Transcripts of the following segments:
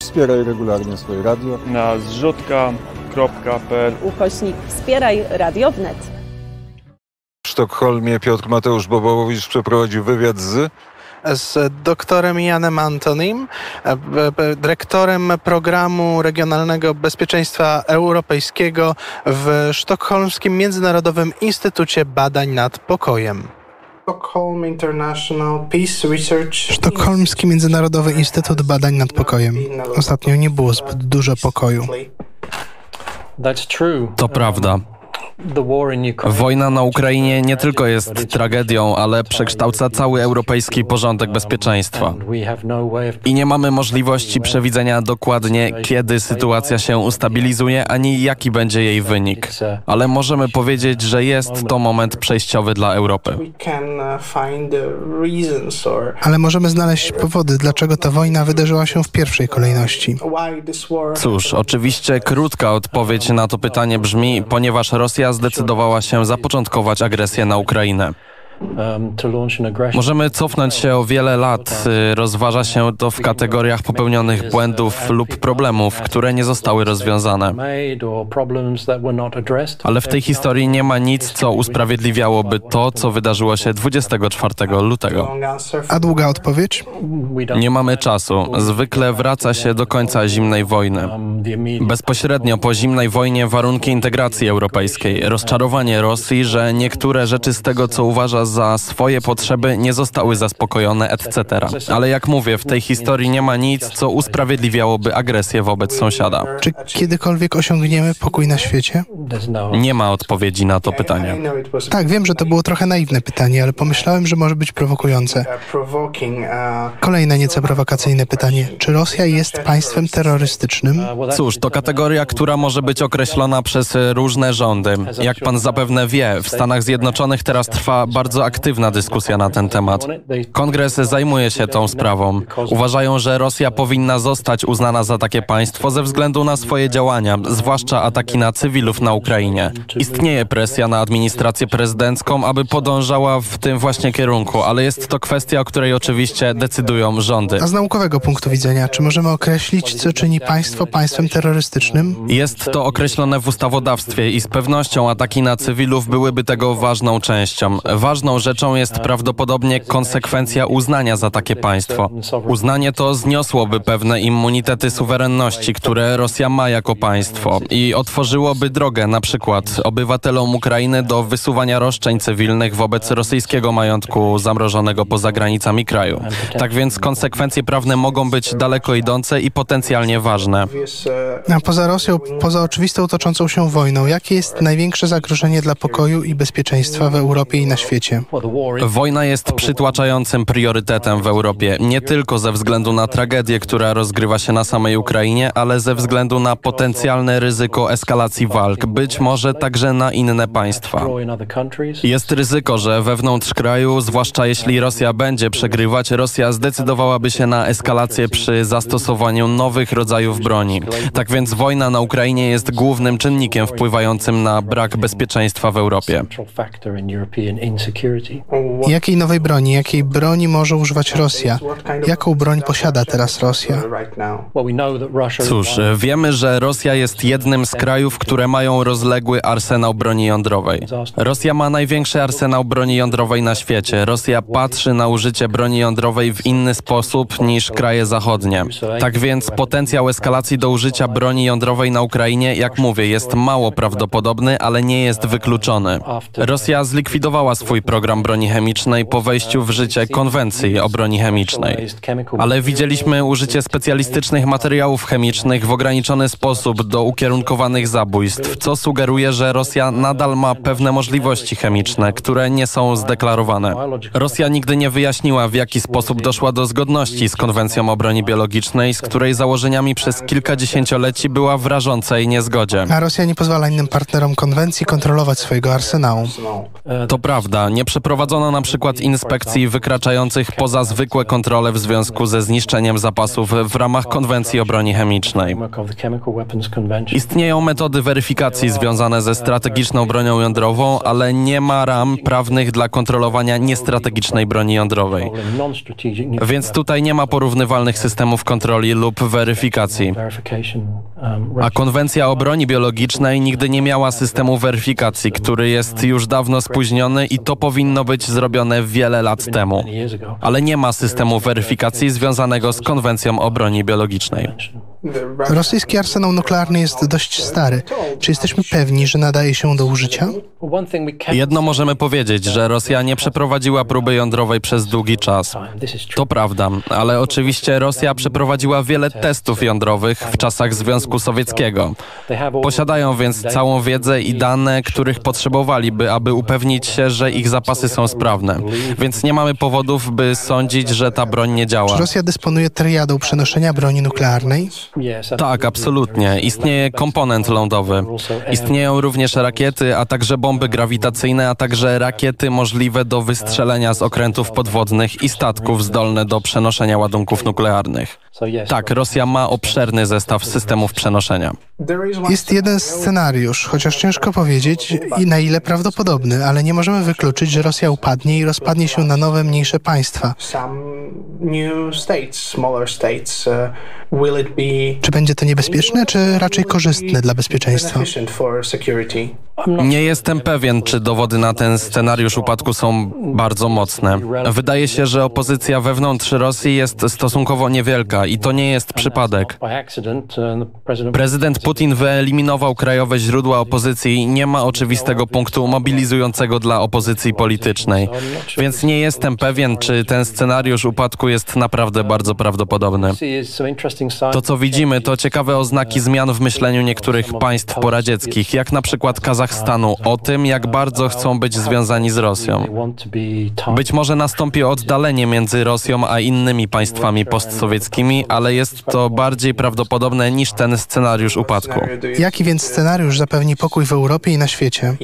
Wspieraj regularnie swoje radio na zrzutka.pl/wspieraj radio wnet. W Sztokholmie Piotr Mateusz Bobołowicz przeprowadził wywiad z doktorem Janem Antonim, dyrektorem programu regionalnego bezpieczeństwa europejskiego w Sztokholmskim Międzynarodowym Instytucie Badań nad Pokojem. Sztokholmski Międzynarodowy Instytut Badań nad Pokojem. Ostatnio nie było zbyt dużo pokoju. To prawda. Wojna na Ukrainie nie tylko jest tragedią, ale przekształca cały europejski porządek bezpieczeństwa. I nie mamy możliwości przewidzenia dokładnie, kiedy sytuacja się ustabilizuje, ani jaki będzie jej wynik. Ale możemy powiedzieć, że jest to moment przejściowy dla Europy. Ale możemy znaleźć powody, dlaczego ta wojna wydarzyła się w pierwszej kolejności. Cóż, oczywiście krótka odpowiedź na to pytanie brzmi, ponieważ Rosja zdecydowała się zapoczątkować agresję na Ukrainę. Możemy cofnąć się o wiele lat. Rozważa się to w kategoriach popełnionych błędów lub problemów, które nie zostały rozwiązane. Ale w tej historii nie ma nic, co usprawiedliwiałoby to, co wydarzyło się 24 lutego. A długa odpowiedź? Nie mamy czasu. Zwykle wraca się do końca zimnej wojny. Bezpośrednio po zimnej wojnie warunki integracji europejskiej, rozczarowanie Rosji, że niektóre rzeczy z tego, co uważa za swoje potrzeby, nie zostały zaspokojone, etc. Ale jak mówię, w tej historii nie ma nic, co usprawiedliwiałoby agresję wobec sąsiada. Czy kiedykolwiek osiągniemy pokój na świecie? Nie ma odpowiedzi na to pytanie. Tak, wiem, że to było trochę naiwne pytanie, ale pomyślałem, że może być prowokujące. Kolejne nieco prowokacyjne pytanie. Czy Rosja jest państwem terrorystycznym? Cóż, to kategoria, która może być określona przez różne rządy. Jak pan zapewne wie, w Stanach Zjednoczonych teraz trwa bardzo aktywna dyskusja na ten temat. Kongres zajmuje się tą sprawą. Uważają, że Rosja powinna zostać uznana za takie państwo ze względu na swoje działania, zwłaszcza ataki na cywilów na Ukrainie. Istnieje presja na administrację prezydencką, aby podążała w tym właśnie kierunku, ale jest to kwestia, o której oczywiście decydują rządy. A z naukowego punktu widzenia, czy możemy określić, co czyni państwo państwem terrorystycznym? Jest to określone w ustawodawstwie i z pewnością ataki na cywilów byłyby tego ważną częścią. Ważną rzeczą jest prawdopodobnie konsekwencja uznania za takie państwo. Uznanie to zniosłoby pewne immunitety suwerenności, które Rosja ma jako państwo i otworzyłoby drogę na przykład obywatelom Ukrainy do wysuwania roszczeń cywilnych wobec rosyjskiego majątku zamrożonego poza granicami kraju. Tak więc konsekwencje prawne mogą być daleko idące i potencjalnie ważne. A poza Rosją, poza oczywistą toczącą się wojną, jakie jest największe zagrożenie dla pokoju i bezpieczeństwa w Europie i na świecie? Wojna jest przytłaczającym priorytetem w Europie, nie tylko ze względu na tragedię, która rozgrywa się na samej Ukrainie, ale ze względu na potencjalne ryzyko eskalacji walk, być może także na inne państwa. Jest ryzyko, że wewnątrz kraju, zwłaszcza jeśli Rosja będzie przegrywać, Rosja zdecydowałaby się na eskalację przy zastosowaniu nowych rodzajów broni. Tak więc wojna na Ukrainie jest głównym czynnikiem wpływającym na brak bezpieczeństwa w Europie. Jakiej nowej broni, jakiej broni może używać Rosja? Jaką broń posiada teraz Rosja? Cóż, wiemy, że Rosja jest jednym z krajów, które mają rozległy arsenał broni jądrowej. Rosja ma największy arsenał broni jądrowej na świecie. Rosja patrzy na użycie broni jądrowej w inny sposób niż kraje zachodnie. Tak więc potencjał eskalacji do użycia broni jądrowej na Ukrainie, jak mówię, jest mało prawdopodobny, ale nie jest wykluczony. Rosja zlikwidowała swój program broni chemicznej po wejściu w życie konwencji o broni chemicznej. Ale widzieliśmy użycie specjalistycznych materiałów chemicznych w ograniczony sposób do ukierunkowanych zabójstw, co sugeruje, że Rosja nadal ma pewne możliwości chemiczne, które nie są zdeklarowane. Rosja nigdy nie wyjaśniła, w jaki sposób doszła do zgodności z konwencją o broni biologicznej, z której założeniami przez kilka dziesięcioleci była w rażącej niezgodzie. A Rosja nie pozwala innym partnerom konwencji kontrolować swojego arsenału. To prawda, nie przeprowadzono na przykład inspekcji wykraczających poza zwykłe kontrole w związku ze zniszczeniem zapasów w ramach konwencji o broni chemicznej. Istnieją metody weryfikacji związane ze strategiczną bronią jądrową, ale nie ma ram prawnych dla kontrolowania niestrategicznej broni jądrowej. Więc tutaj nie ma porównywalnych systemów kontroli lub weryfikacji. A konwencja o broni biologicznej nigdy nie miała systemu weryfikacji, który jest już dawno spóźniony i to powinno być zrobione wiele lat temu. Ale nie ma systemu weryfikacji związanego z konwencją o broni biologicznej. Rosyjski arsenał nuklearny jest dość stary. Czy jesteśmy pewni, że nadaje się do użycia? Jedno możemy powiedzieć, że Rosja nie przeprowadziła próby jądrowej przez długi czas. To prawda, ale oczywiście Rosja przeprowadziła wiele testów jądrowych w czasach Związku Sowieckiego. Posiadają więc całą wiedzę i dane, których potrzebowaliby, aby upewnić się, że ich zapasy są sprawne. Więc nie mamy powodów, by sądzić, że ta broń nie działa. Czy Rosja dysponuje triadą przenoszenia broni nuklearnej? Tak, absolutnie. Istnieje komponent lądowy. Istnieją również rakiety, a także bomby grawitacyjne, a także rakiety możliwe do wystrzelenia z okrętów podwodnych i statków zdolne do przenoszenia ładunków nuklearnych. Tak, Rosja ma obszerny zestaw systemów przenoszenia. Jest jeden scenariusz, chociaż ciężko powiedzieć i na ile prawdopodobny, ale nie możemy wykluczyć, że Rosja upadnie i rozpadnie się na nowe, mniejsze państwa. Czy będzie to niebezpieczne, czy raczej korzystne dla bezpieczeństwa? Nie jestem pewien, czy dowody na ten scenariusz upadku są bardzo mocne. Wydaje się, że opozycja wewnątrz Rosji jest stosunkowo niewielka i to nie jest przypadek. Prezydent Putin wyeliminował krajowe źródła opozycji i nie ma oczywistego punktu mobilizującego dla opozycji politycznej. Więc nie jestem pewien, czy ten scenariusz upadku jest naprawdę bardzo prawdopodobny. To, co widzimy, to ciekawe oznaki zmian w myśleniu niektórych państw poradzieckich, jak na przykład Kazachstanu, o tym, jak bardzo chcą być związani z Rosją. Być może nastąpi oddalenie między Rosją a innymi państwami postsowieckimi, ale jest to bardziej prawdopodobne niż ten scenariusz upadku. Jaki więc scenariusz zapewni pokój w Europie i na świecie?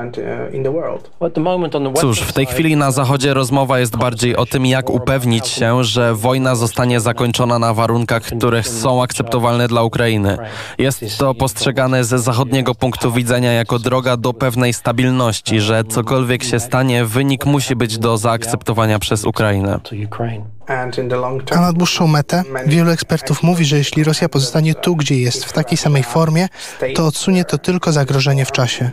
Cóż, w tej chwili na Zachodzie rozmowa jest bardziej o tym, jak upewnić się, że wojna zostanie zakończona na warunkach, które są akceptowalne dla Ukrainy. Jest to postrzegane ze zachodniego punktu widzenia jako droga do pewnej stabilności, że cokolwiek się stanie, wynik musi być do zaakceptowania przez Ukrainę. A na dłuższą metę? Wielu ekspertów mówi, że jeśli Rosja pozostanie tu, gdzie jest, w takiej samej formie, to odsunie to tylko zagrożenie w czasie.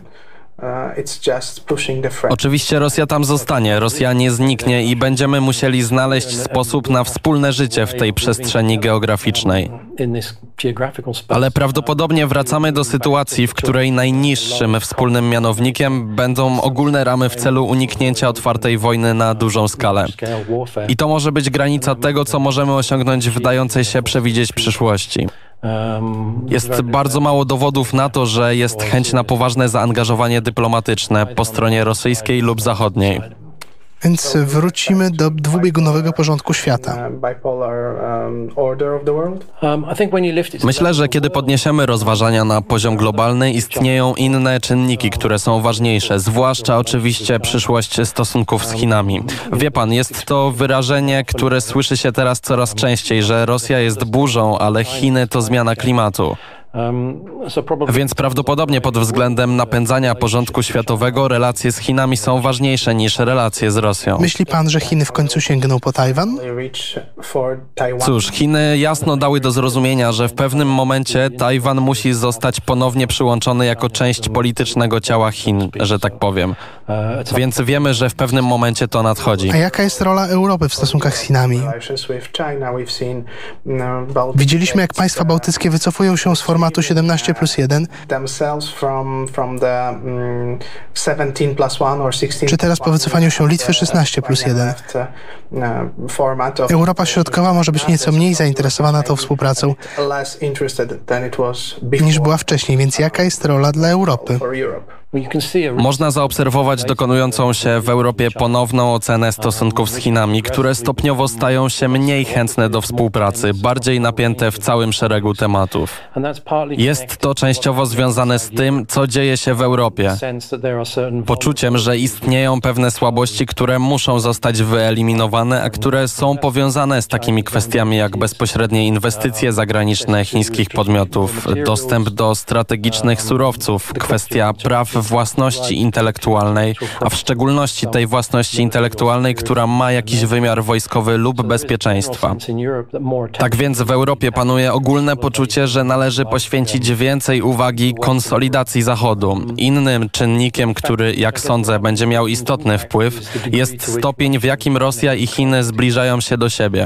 Oczywiście Rosja tam zostanie, Rosja nie zniknie i będziemy musieli znaleźć sposób na wspólne życie w tej przestrzeni geograficznej. Ale prawdopodobnie wracamy do sytuacji, w której najniższym wspólnym mianownikiem będą ogólne ramy w celu uniknięcia otwartej wojny na dużą skalę. I to może być granica tego, co możemy osiągnąć w dającej się przewidzieć przyszłości. Jest bardzo mało dowodów na to, że jest chęć na poważne zaangażowanie dyplomatyczne po stronie rosyjskiej lub zachodniej. Więc wrócimy do dwubiegunowego porządku świata. Myślę, że kiedy podniesiemy rozważania na poziom globalny, istnieją inne czynniki, które są ważniejsze, zwłaszcza oczywiście przyszłość stosunków z Chinami. Wie pan, jest to wyrażenie, które słyszy się teraz coraz częściej, że Rosja jest burzą, ale Chiny to zmiana klimatu. Więc prawdopodobnie pod względem napędzania porządku światowego relacje z Chinami są ważniejsze niż relacje z Rosją. Myśli pan, że Chiny w końcu sięgną po Tajwan? Cóż, Chiny jasno dały do zrozumienia, że w pewnym momencie Tajwan musi zostać ponownie przyłączony jako część politycznego ciała Chin, że tak powiem. Więc wiemy, że w pewnym momencie to nadchodzi. A jaka jest rola Europy w stosunkach z Chinami? Widzieliśmy, jak państwa bałtyckie wycofują się z formatu 17+1. Czy teraz po wycofaniu się Litwy 16+1? Europa Środkowa może być nieco mniej zainteresowana tą współpracą niż była wcześniej, więc jaka jest rola dla Europy? Można zaobserwować dokonującą się w Europie ponowną ocenę stosunków z Chinami, które stopniowo stają się mniej chętne do współpracy, bardziej napięte w całym szeregu tematów. Jest to częściowo związane z tym, co dzieje się w Europie. Poczuciem, że istnieją pewne słabości, które muszą zostać wyeliminowane, a które są powiązane z takimi kwestiami jak bezpośrednie inwestycje zagraniczne chińskich podmiotów, dostęp do strategicznych surowców, kwestia praw własności intelektualnej, a w szczególności tej własności intelektualnej, która ma jakiś wymiar wojskowy lub bezpieczeństwa. Tak więc w Europie panuje ogólne poczucie, że należy poświęcić więcej uwagi konsolidacji Zachodu. Innym czynnikiem, który, jak sądzę, będzie miał istotny wpływ, jest stopień, w jakim Rosja i Chiny zbliżają się do siebie.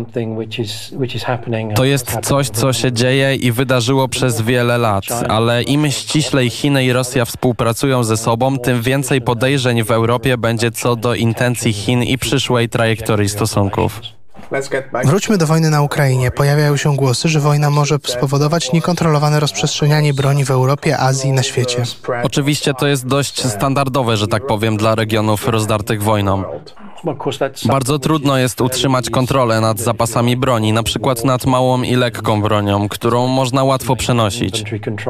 To jest coś, co się dzieje i wydarzyło przez wiele lat, ale im ściślej Chiny i Rosja współpracują ze sobą, tym więcej podejrzeń w Europie będzie co do intencji Chin i przyszłej trajektorii stosunków. Wróćmy do wojny na Ukrainie. Pojawiają się głosy, że wojna może spowodować niekontrolowane rozprzestrzenianie broni w Europie, Azji i na świecie. Oczywiście to jest dość standardowe, że tak powiem, dla regionów rozdartych wojną. Bardzo trudno jest utrzymać kontrolę nad zapasami broni, na przykład nad małą i lekką bronią, którą można łatwo przenosić.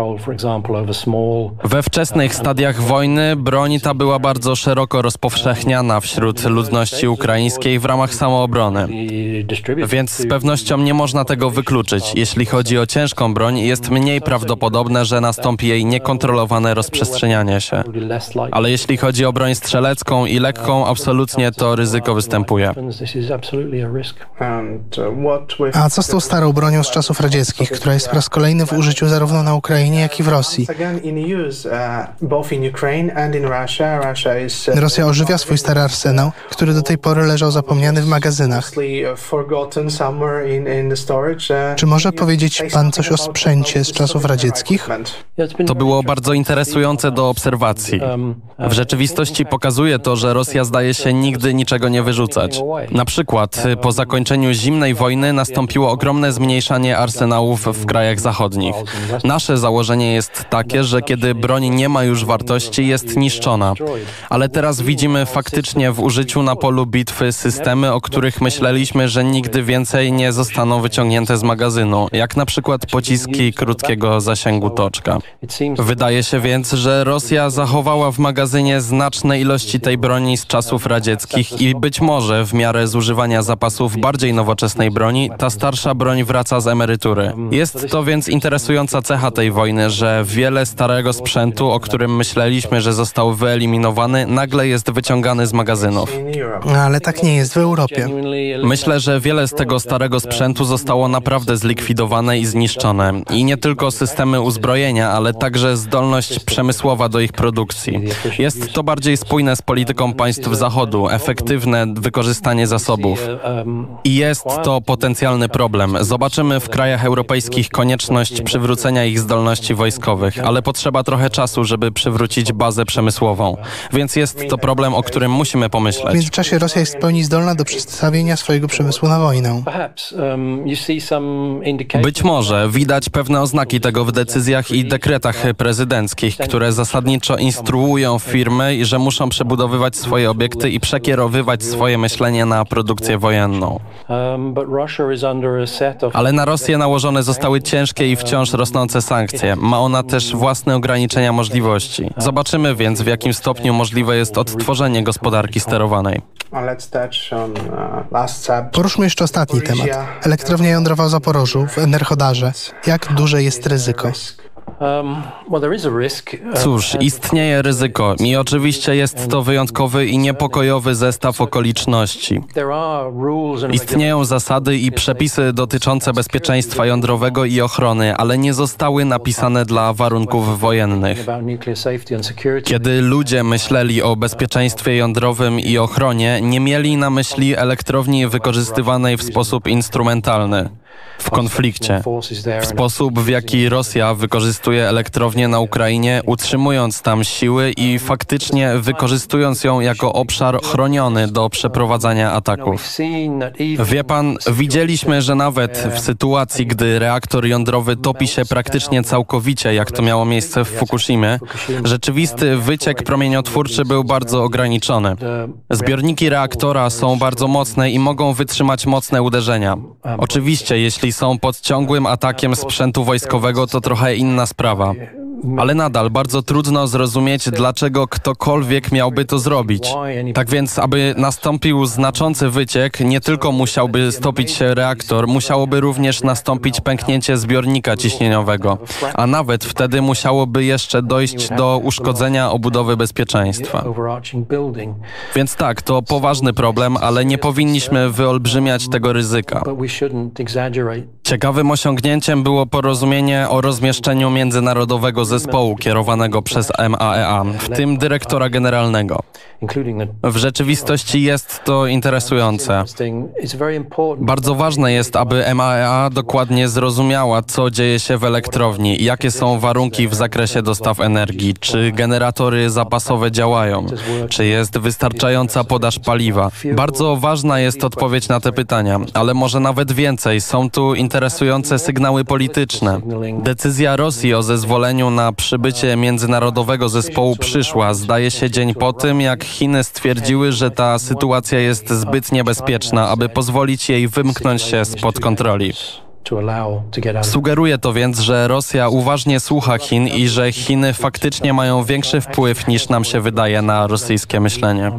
We wczesnych stadiach wojny broń ta była bardzo szeroko rozpowszechniana wśród ludności ukraińskiej w ramach samoobrony. Więc z pewnością nie można tego wykluczyć. Jeśli chodzi o ciężką broń, jest mniej prawdopodobne, że nastąpi jej niekontrolowane rozprzestrzenianie się. Ale jeśli chodzi o broń strzelecką i lekką, absolutnie to ryzyko występuje. A co z tą starą bronią z czasów radzieckich, która jest po raz kolejny w użyciu zarówno na Ukrainie, jak i w Rosji? Rosja ożywia swój stary arsenał, który do tej pory leżał zapomniany w magazynach. Czy może powiedzieć pan coś o sprzęcie z czasów radzieckich? To było bardzo interesujące do obserwacji. W rzeczywistości pokazuje to, że Rosja zdaje się nigdy niczego nie wyrzucać. Na przykład po zakończeniu zimnej wojny nastąpiło ogromne zmniejszanie arsenałów w krajach zachodnich. Nasze założenie jest takie, że kiedy broń nie ma już wartości, jest niszczona. Ale teraz widzimy faktycznie w użyciu na polu bitwy systemy, o których myśleliśmy, że nigdy więcej nie zostaną wyciągnięte z magazynu, jak na przykład pociski krótkiego zasięgu toczka. Wydaje się więc, że Rosja zachowała w magazynie znaczne ilości tej broni z czasów radzieckich i być może w miarę zużywania zapasów bardziej nowoczesnej broni, ta starsza broń wraca z emerytury. Jest to więc interesująca cecha tej wojny, że wiele starego sprzętu, o którym myśleliśmy, że został wyeliminowany, nagle jest wyciągany z magazynów. Ale tak nie jest w Europie. Myślę, że wiele z tego starego sprzętu zostało naprawdę zlikwidowane i zniszczone. I nie tylko systemy uzbrojenia, ale także zdolność przemysłowa do ich produkcji. Jest to bardziej spójne z polityką państw Zachodu, efektywne wykorzystanie zasobów. I jest to potencjalny problem. Zobaczymy w krajach europejskich konieczność przywrócenia ich zdolności wojskowych, ale potrzeba trochę czasu, żeby przywrócić bazę przemysłową. Więc jest to problem, o którym musimy W pomyśleć. międzyczasie Rosja jest w pełni zdolna do przestawienia swojego przemysłu na wojnę. Być może widać pewne oznaki tego w decyzjach i dekretach prezydenckich, które zasadniczo instruują firmy, że muszą przebudowywać swoje obiekty i przekierowywać swoje myślenie na produkcję wojenną. Ale na Rosję nałożone zostały ciężkie i wciąż rosnące sankcje. Ma ona też własne ograniczenia możliwości. Zobaczymy więc, w jakim stopniu możliwe jest odtworzenie gospodarki sterowanej. Poruszmy jeszcze ostatni temat. Elektrownia jądrowa w Zaporożu, w Enerhodarze. Jak duże jest ryzyko? Cóż, istnieje ryzyko i oczywiście jest to wyjątkowy i niepokojowy zestaw okoliczności. Istnieją zasady i przepisy dotyczące bezpieczeństwa jądrowego i ochrony, ale nie zostały napisane dla warunków wojennych. Kiedy ludzie myśleli o bezpieczeństwie jądrowym i ochronie, nie mieli na myśli elektrowni wykorzystywanej w sposób instrumentalny. w konflikcie. W sposób, w jaki Rosja wykorzystuje elektrownię na Ukrainie, utrzymując tam siły i faktycznie wykorzystując ją jako obszar chroniony do przeprowadzania ataków. Wie pan, widzieliśmy, że nawet w sytuacji, gdy reaktor jądrowy topi się praktycznie całkowicie, jak to miało miejsce w Fukushimie, rzeczywisty wyciek promieniotwórczy był bardzo ograniczony. Zbiorniki reaktora są bardzo mocne i mogą wytrzymać mocne uderzenia. Oczywiście, jeśli są pod ciągłym atakiem sprzętu wojskowego, to trochę inna sprawa. Ale nadal bardzo trudno zrozumieć, dlaczego ktokolwiek miałby to zrobić. Tak więc, aby nastąpił znaczący wyciek, nie tylko musiałby stopić się reaktor, musiałoby również nastąpić pęknięcie zbiornika ciśnieniowego, a nawet wtedy musiałoby jeszcze dojść do uszkodzenia obudowy bezpieczeństwa. Więc tak, to poważny problem, ale nie powinniśmy wyolbrzymiać tego ryzyka. Ciekawym osiągnięciem było porozumienie o rozmieszczeniu międzynarodowego zespołu kierowanego przez MAEA, w tym dyrektora generalnego. W rzeczywistości jest to interesujące. Bardzo ważne jest, aby MAEA dokładnie zrozumiała, co dzieje się w elektrowni, jakie są warunki w zakresie dostaw energii, czy generatory zapasowe działają, czy jest wystarczająca podaż paliwa. Bardzo ważna jest odpowiedź na te pytania, ale może nawet więcej. Są tu interesujące sygnały polityczne. Decyzja Rosji o zezwoleniu na przybycie międzynarodowego zespołu przyszła, zdaje się, dzień po tym, jak Chiny stwierdziły, że ta sytuacja jest zbyt niebezpieczna, aby pozwolić jej wymknąć się spod kontroli. Sugeruje to więc, że Rosja uważnie słucha Chin i że Chiny faktycznie mają większy wpływ, niż nam się wydaje, na rosyjskie myślenie.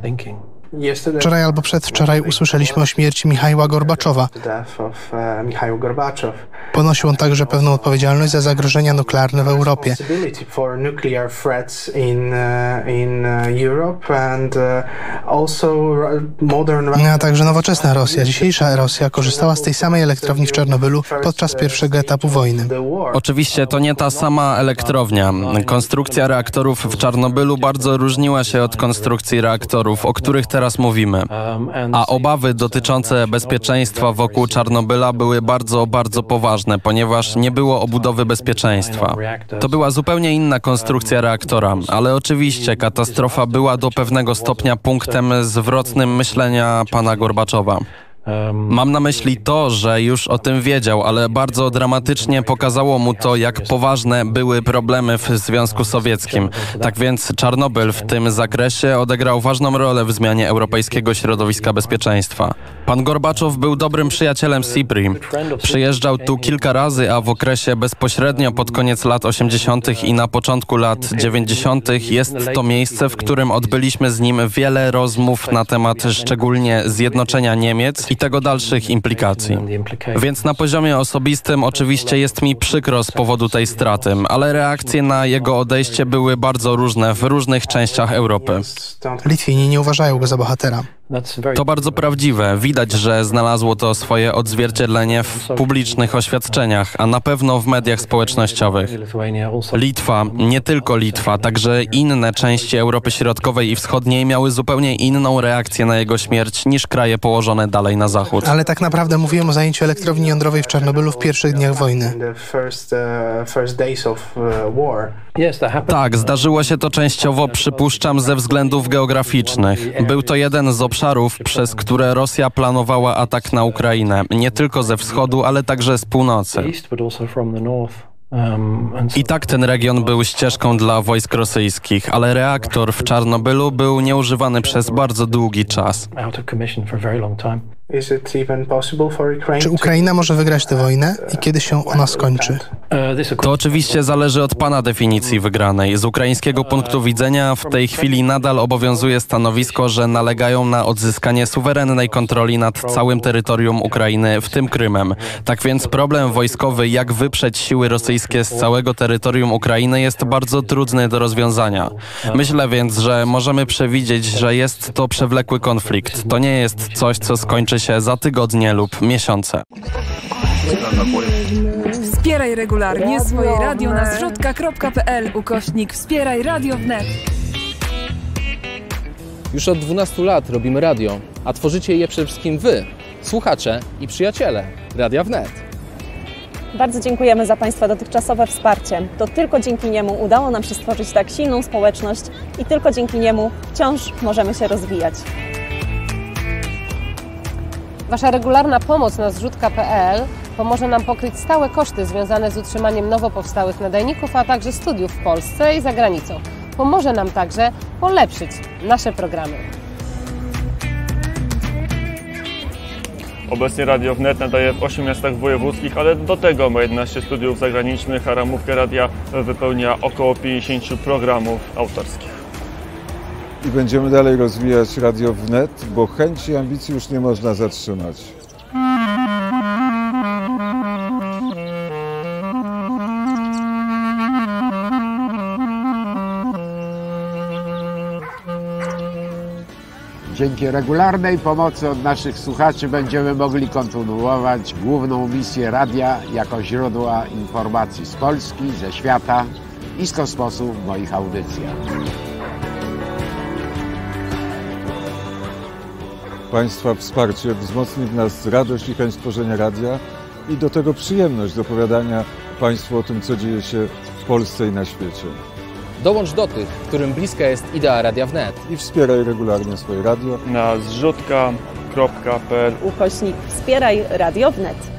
Wczoraj albo przedwczoraj usłyszeliśmy o śmierci Michaiła Gorbaczowa. Ponosił on także pewną odpowiedzialność za zagrożenia nuklearne w Europie. A także nowoczesna Rosja, dzisiejsza Rosja korzystała z tej samej elektrowni w Czarnobylu podczas pierwszego etapu wojny. Oczywiście to nie ta sama elektrownia. Konstrukcja reaktorów w Czarnobylu bardzo różniła się od konstrukcji reaktorów, o których teraz mówimy. A obawy dotyczące bezpieczeństwa wokół Czarnobyla były bardzo, bardzo poważne, ponieważ nie było obudowy bezpieczeństwa. To była zupełnie inna konstrukcja reaktora, ale oczywiście katastrofa była do pewnego stopnia punktem zwrotnym myślenia pana Gorbaczowa. Mam na myśli to, że już o tym wiedział, ale bardzo dramatycznie pokazało mu to, jak poważne były problemy w Związku Sowieckim. Tak więc Czarnobyl w tym zakresie odegrał ważną rolę w zmianie europejskiego środowiska bezpieczeństwa. Pan Gorbaczow był dobrym przyjacielem SIPRI. Przyjeżdżał tu kilka razy, a w okresie bezpośrednio pod koniec lat 80. i na początku lat 90. jest to miejsce, w którym odbyliśmy z nim wiele rozmów na temat szczególnie zjednoczenia Niemiec i tego dalszych implikacji. Więc na poziomie osobistym oczywiście jest mi przykro z powodu tej straty, ale reakcje na jego odejście były bardzo różne w różnych częściach Europy. Litwini nie uważają go za bohatera. To bardzo prawdziwe. Widać, że znalazło to swoje odzwierciedlenie w publicznych oświadczeniach, a na pewno w mediach społecznościowych. Litwa, nie tylko Litwa, także inne części Europy Środkowej i Wschodniej miały zupełnie inną reakcję na jego śmierć niż kraje położone dalej na zachód. Ale tak naprawdę mówiłem o zajęciu elektrowni jądrowej w Czarnobylu w pierwszych dniach wojny. Tak, zdarzyło się to częściowo, przypuszczam, ze względów geograficznych. Był to jeden z obszarów, przez które Rosja planowała atak na Ukrainę, nie tylko ze wschodu, ale także z północy. I tak ten region był ścieżką dla wojsk rosyjskich, ale reaktor w Czarnobylu był nieużywany przez bardzo długi czas. Czy Ukraina może wygrać tę wojnę i kiedy się ona skończy? To oczywiście zależy od pana definicji wygranej. Z ukraińskiego punktu widzenia w tej chwili nadal obowiązuje stanowisko, że nalegają na odzyskanie suwerennej kontroli nad całym terytorium Ukrainy, w tym Krymem. Tak więc problem wojskowy, jak wyprzeć siły rosyjskie z całego terytorium Ukrainy, jest bardzo trudny do rozwiązania. Myślę więc, że możemy przewidzieć, że jest to przewlekły konflikt. To nie jest coś, co skończy się za tygodnie lub miesiące. Wspieraj regularnie swoje radio na zrzutka.pl/wspieraj radio wnet. Już od 12 lat robimy radio, a tworzycie je przede wszystkim wy, słuchacze i przyjaciele Radia Wnet. Bardzo dziękujemy za Państwa dotychczasowe wsparcie. To tylko dzięki niemu udało nam się stworzyć tak silną społeczność i tylko dzięki niemu wciąż możemy się rozwijać. Wasza regularna pomoc na zrzutka.pl pomoże nam pokryć stałe koszty związane z utrzymaniem nowo powstałych nadajników, a także studiów w Polsce i za granicą. Pomoże nam także polepszyć nasze programy. Obecnie Radio Wnet nadaje w 8 miastach wojewódzkich, ale do tego ma 11 studiów zagranicznych, a ramówkę radia wypełnia około 50 programów autorskich. I będziemy dalej rozwijać Radio Wnet, bo chęci i ambicji już nie można zatrzymać. Dzięki regularnej pomocy od naszych słuchaczy będziemy mogli kontynuować główną misję radia jako źródła informacji z Polski, ze świata i z kosmosu w moich audycjach. Państwa wsparcie wzmocni w nas radość i chęć tworzenia radia i do tego przyjemność z opowiadania Państwu o tym, co dzieje się w Polsce i na świecie. Dołącz do tych, którym bliska jest idea Radia Wnet. I wspieraj regularnie swoje radio Na zrzutka.pl / Wspieraj Radio Wnet.